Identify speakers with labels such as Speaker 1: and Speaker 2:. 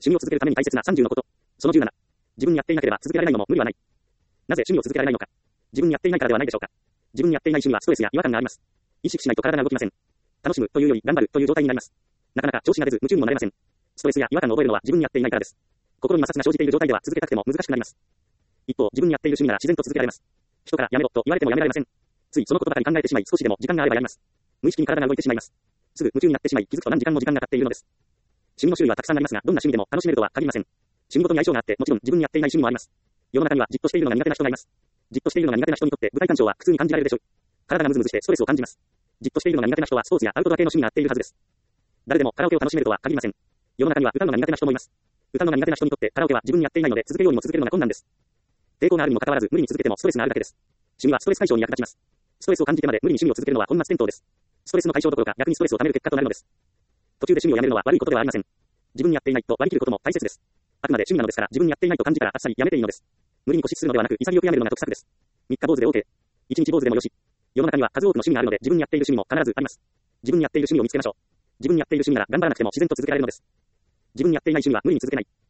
Speaker 1: 趣味を続けるために大切な30のこと。その17。自分にやっていなければ続けられないのも無理はない。なぜ趣味を続けられないのか。自分にやっていないからではないでしょうか。自分にやっていない趣味はストレスや違和感があります。意識しないと体が動きません。楽しむというより頑張るという状態になります。なかなか調子が出ず夢中にもなれません。ストレスや違和感を覚えるのは自分にやっていないからです。心に摩擦が生じている状態では続けたくても難しくなります。一方、自分にやっている趣味なら自然と続けられます。人からやめろと言われてもやめられません。ついそのことばかり考えてしまい少しでも時間があればやります。無意識に体が動いてしまいます。すぐ夢中になってしまい気づくと何時間も時間が経っているのです。趣味の種類はたくさんありますが、どんな趣味でも楽しめるとは限りません。趣味ごとに相性があって、もちろん自分にやっていない趣味もあります。世の中にはじっとしているのが苦手な人がいます。じっとしているのが苦手な人にとって舞台鑑賞は苦痛に感じられるでしょう。体がムズムズしてストレスを感じます。じっとしているのが苦手な人はスポーツやアウトドア系の趣味が合っているはずです。誰でもカラオケを楽しめるとは限りません。世の中には歌うのが苦手な人もいます。歌うのが苦手な人にとってカラオケは自分にやっていないので続けようにも続けるのが困難です。抵抗があるにもかかわらず無理に続けてもストレスがあるだけです。趣味はストレス解消に役立ちます。ストレスを感じてまで無理に趣味を続けるのは本末転倒です。ストレスの解消どころか逆にストレスを溜める結果となるのです。途中で趣味をやめるのは悪いことではありません。自分にやっていないと割り切ることも大切です。あくまで趣味なのですから自分にやっていないと感じたらあっさりやめていいのです。無理に固執するのではなく潔くやめるのが得策です。3日坊主で OK。1日坊主でもよし。世の中には数多くの趣味があるので自分にやっている趣味も必ずあります。自分にやっている趣味を見つけましょう。自分にやっている趣味なら頑張らなくても自然と続けられるのです。自分にやっていない趣味は無理に続けない。